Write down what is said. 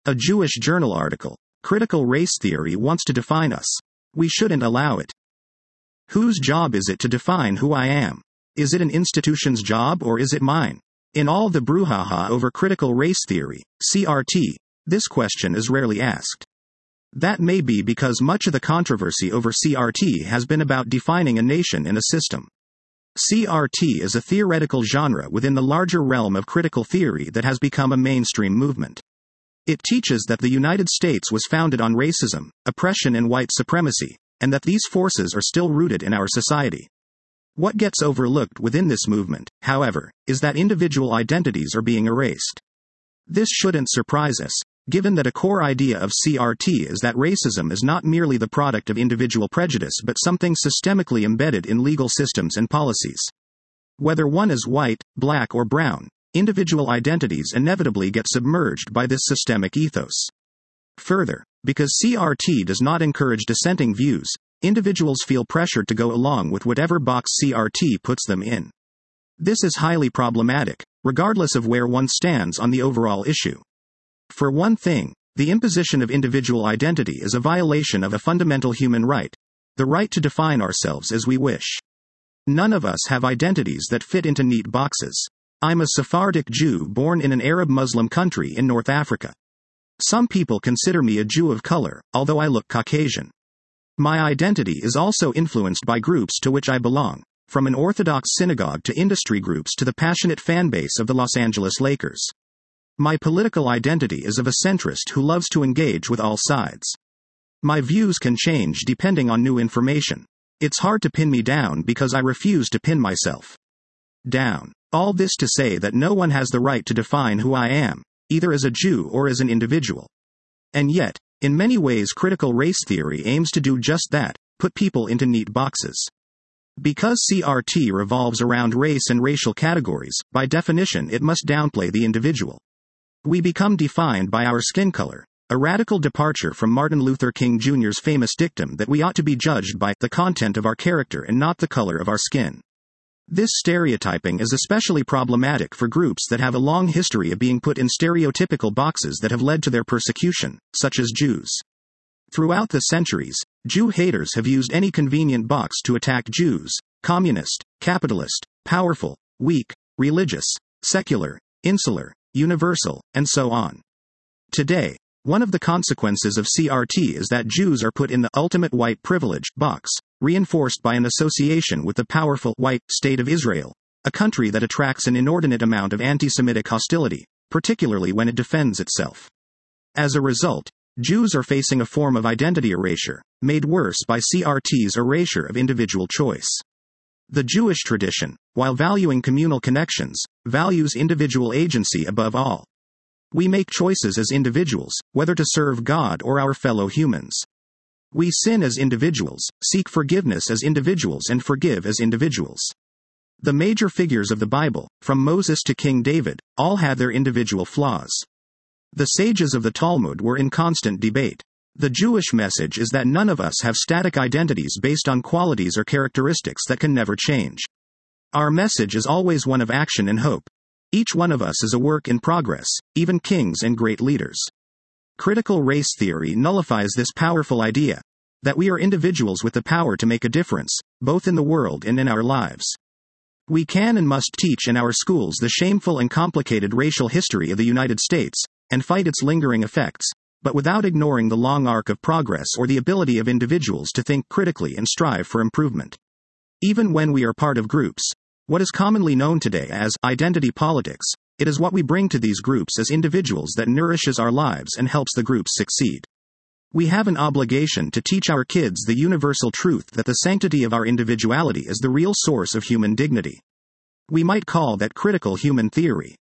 A Jewish journal article. Critical race theory wants to define us. We shouldn't allow it. Whose job is it to define who I am? Is it an institution's job or is it mine? In all the brouhaha over critical race theory, CRT, this question is rarely asked. That may be because much of the controversy over CRT has been about defining a nation in a system. CRT is a theoretical genre within the larger realm of critical theory that has become a mainstream movement. It teaches that the United States was founded on racism, oppression and white supremacy, and that these forces are still rooted in our society. What gets overlooked within this movement, however, is that individual identities are being erased. This shouldn't surprise us, given that a core idea of CRT is that racism is not merely the product of individual prejudice but something systemically embedded in legal systems and policies. Whether one is white, black or brown, individual identities inevitably get submerged by this systemic ethos. Further, because CRT does not encourage dissenting views, individuals feel pressured to go along with whatever box CRT puts them in. This is highly problematic, regardless of where one stands on the overall issue. For one thing, the imposition of individual identity is a violation of a fundamental human right, the right to define ourselves as we wish. None of us have identities that fit into neat boxes. I'm a Sephardic Jew born in an Arab Muslim country in North Africa. Some people consider me a Jew of color, although I look Caucasian. My identity is also influenced by groups to which I belong, from an Orthodox synagogue to industry groups to the passionate fanbase of the Los Angeles Lakers. My political identity is of a centrist who loves to engage with all sides. My views can change depending on new information. It's hard to pin me down because I refuse to pin myself down. All this to say that no one has the right to define who I am, either as a Jew or as an individual. And yet, in many ways critical race theory aims to do just that, put people into neat boxes. Because CRT revolves around race and racial categories, by definition it must downplay the individual. We become defined by our skin color, a radical departure from Martin Luther King Jr.'s famous dictum that we ought to be judged by the content of our character and not the color of our skin. This stereotyping is especially problematic for groups that have a long history of being put in stereotypical boxes that have led to their persecution, such as Jews. Throughout the centuries, Jew haters have used any convenient box to attack Jews: communist, capitalist, powerful, weak, religious, secular, insular, universal, and so on. Today, one of the consequences of CRT is that Jews are put in the ultimate white privilege box, reinforced by an association with the powerful white state of Israel, a country that attracts an inordinate amount of anti-Semitic hostility, particularly when it defends itself. As a result, Jews are facing a form of identity erasure, made worse by CRT's erasure of individual choice. The Jewish tradition, while valuing communal connections, values individual agency above all. We make choices as individuals, whether to serve God or our fellow humans. We sin as individuals, seek forgiveness as individuals and forgive as individuals. The major figures of the Bible, from Moses to King David, all had their individual flaws. The sages of the Talmud were in constant debate. The Jewish message is that none of us have static identities based on qualities or characteristics that can never change. Our message is always one of action and hope. Each one of us is a work in progress, even kings and great leaders. Critical race theory nullifies this powerful idea, that we are individuals with the power to make a difference, both in the world and in our lives. We can and must teach in our schools the shameful and complicated racial history of the United States, and fight its lingering effects, but without ignoring the long arc of progress or the ability of individuals to think critically and strive for improvement. Even when we are part of groups, what is commonly known today as identity politics, it is what we bring to these groups as individuals that nourishes our lives and helps the groups succeed. We have an obligation to teach our kids the universal truth that the sanctity of our individuality is the real source of human dignity. We might call that critical human theory.